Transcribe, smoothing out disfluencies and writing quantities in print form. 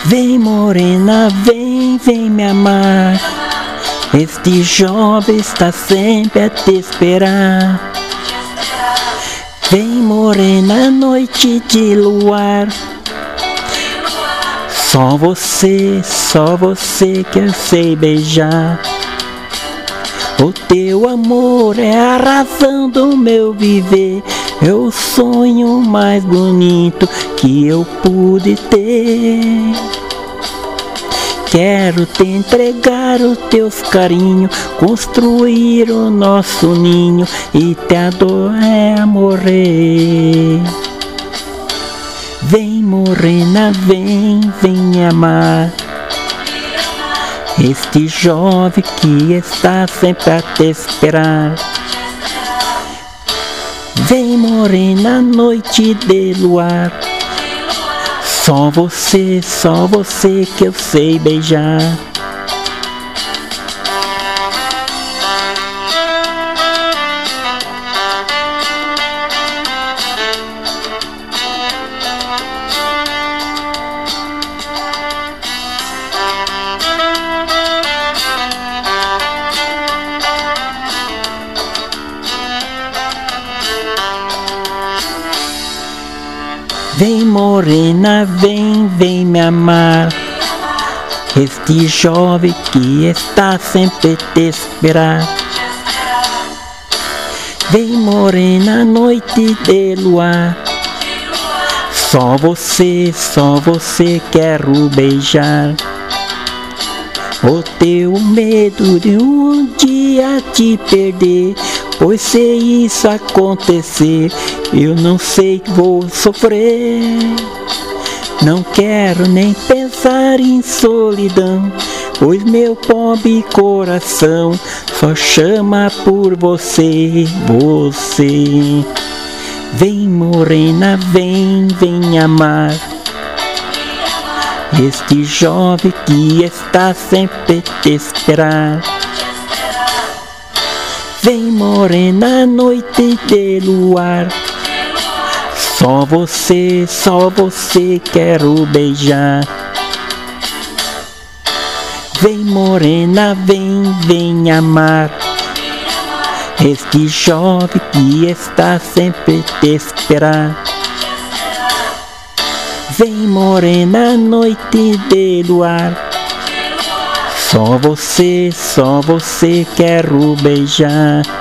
Vem morena, vem, vem me amar. Este jovem está sempre a te esperar. Vem morena, noite de luar. Só você que eu sei beijar. O teu amor é a razão do meu viver. É o sonho mais bonito que eu pude ter. Quero te entregar os teus carinhos, construir o nosso ninho e te adorar a morrer. Vem morena, vem, vem me amar. Este jovem que está sempre a te esperar. Vem morena, noite de luar. Só você que eu sei beijar. Vem morena, vem, vem me amar. Este jovem que está sempre a te esperar. Vem morena, noite de luar. Só você quero beijar. O teu medo de um dia te perder, pois se isso acontecer, eu não sei que vou sofrer. Não quero nem pensar em solidão, pois meu pobre coração só chama por você, você. Vem morena, vem, vem amar. Este jovem que está sempre a te esperar. Vem morena, noite de luar. Só você quero beijar. Vem morena, vem, vem amar. Este jovem que está sempre a te esperar. Vem morena, noite de luar. Só você quero beijar.